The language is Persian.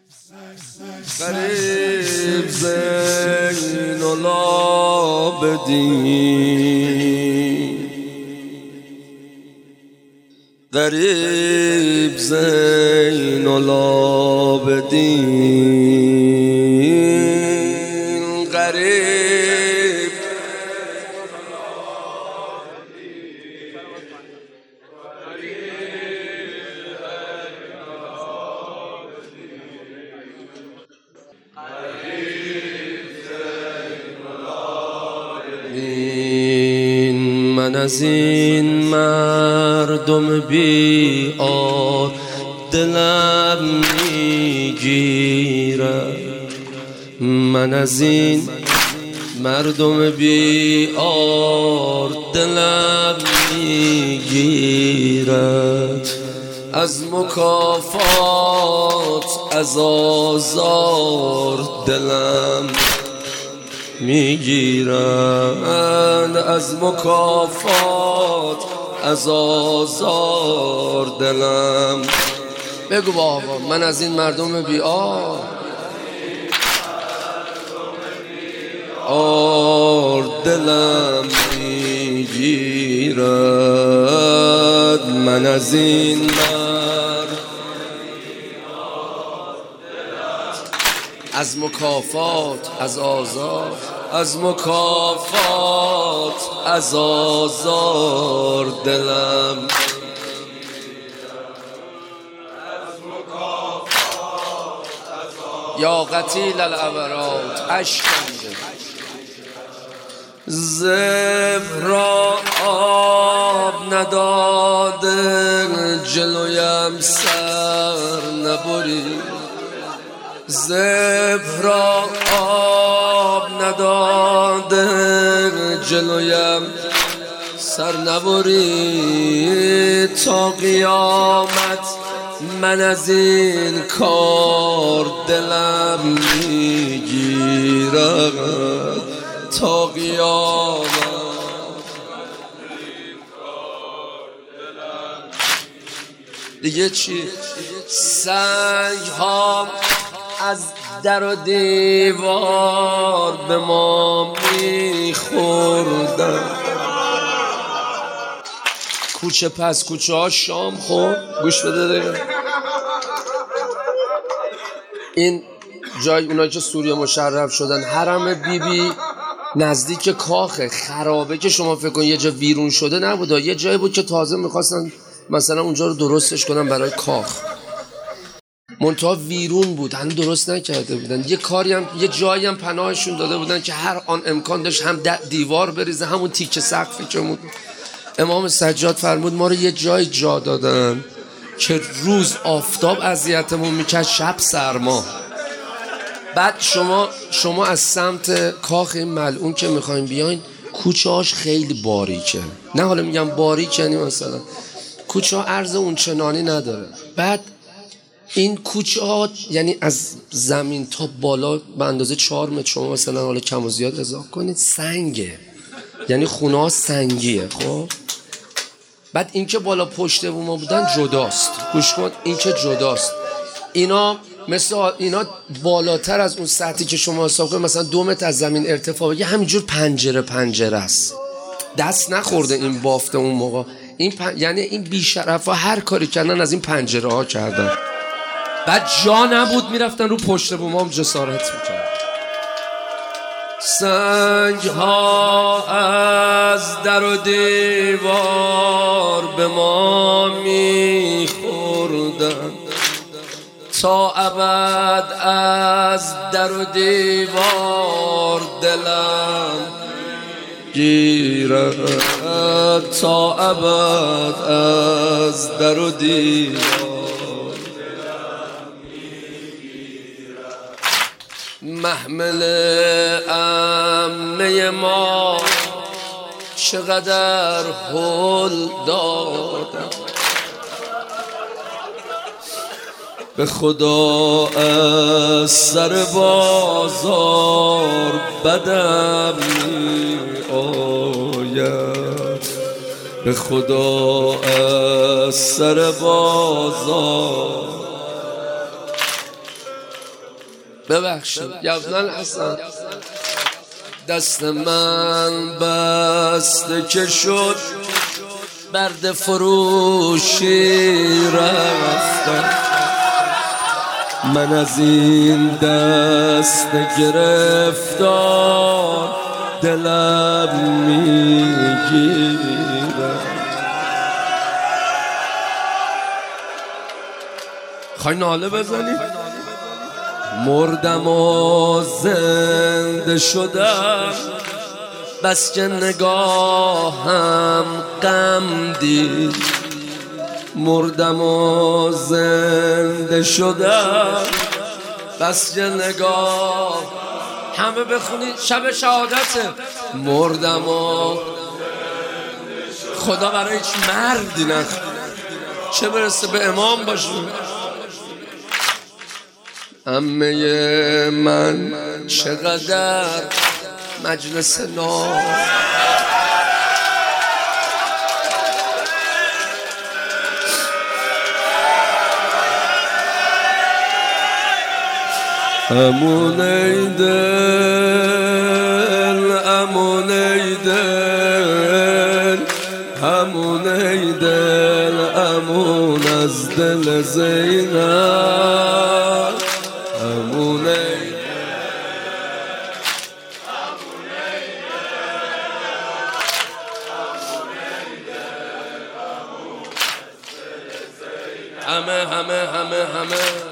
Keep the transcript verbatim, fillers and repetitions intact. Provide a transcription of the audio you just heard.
غریب زین العابدین، غریب زین العابدین، غریب من از این مردم بی آر دلم میگیرد، من از این مردم بی آر دلم میگیرد، از مکافات از آزار دلم میگیرند، از مکافات از آزار دلم. بگو با آقا من از این مردم بی آر آر دلم میگیرد، من از این مرد از مکافات از آزار از مکافات از آزار دلم یا قتیل العبرات اشکنده زفر را آب نداده جلویم سر نبری، زفر را آب نداده جلویم سر نبری، تا قیامت من از این کار دلم میگیرد، تا قیامت دیگه چی؟ سنگ ها از در و دیوار به ما میخوردن، کوچه پس کوچه ها شام خورد. گوش بده دیگه. این جای اونایی که سوریه مشرف شدن، حرم بی بی نزدیک کاخه، خرابه که شما فکر کن یه جا ویرون شده نبوده، یه جایی بود که تازه میخواستن مثلا اونجا رو درستش کنن برای کاخ، منتها ویرون بود، هنوز درست نکرده بودن. یه کاری هم یه جایی هم پناهشون داده بودن که هر آن امکان داشت هم دیوار بریزه، همون تیکه سقفی که بود. امام سجاد فرمود ما رو یه جای جا دادن که روز آفتاب اذیتمون میکرد، شب سرما. بعد شما شما از سمت کاخ این ملعون که میخواین بیاین، کوچه هاش خیلی باریکه، نه حالا میگم باریک یعنی مثلا کوچه ها عرض اون چنانی نداره. بعد این کوچه ها یعنی از زمین تا بالا به اندازه چهار متر، شما مثلا حالا کم و زیاد اضافه کنید، سنگه، یعنی خونه ها سنگیه. خب بعد این که بالا پشت بوما بودن جداست، گوش کن، این که جداست، اینا مثلا اینا بالاتر از اون سطحی که شما حساب کنید مثلا دو متر از زمین ارتفاع بگه، همینجور پنجره پنجره است، دست نخورده این بافته اون موقع. این پن... یعنی این بیشرفا هر کاری کردن از این پنجره ها کردن. بعد جا نبود میرفتن رو پشت بومام جسارت میکرد. سنگ ها از در و دیوار به ما میخوردن، تا ابد از در و دیوار دلم گیرد، تا ابد از در و دیوار محمل عمه ما چقدر هل دادم، به خدا از سر بازار بدم می آید، به خدا از سر بازار ببخشید یبنال حسن دست من بسته که شد برد فروشی رفتم من از این دست گرفتار دلم میگیره. خواهی ناله بزنی؟ مردم و زنده شدم بس که نگاهم غم دید مردم و زنده شدم بس که نگاه همه بخونید شب شهادته مردم و خدا برای هیچ مردی نخواد چه برسه به امام باشیم. عمه من چقدر مجلس نار امون ای دل امون ای دل امون ای دل امون از دل زینب امون ای همه همه همه همه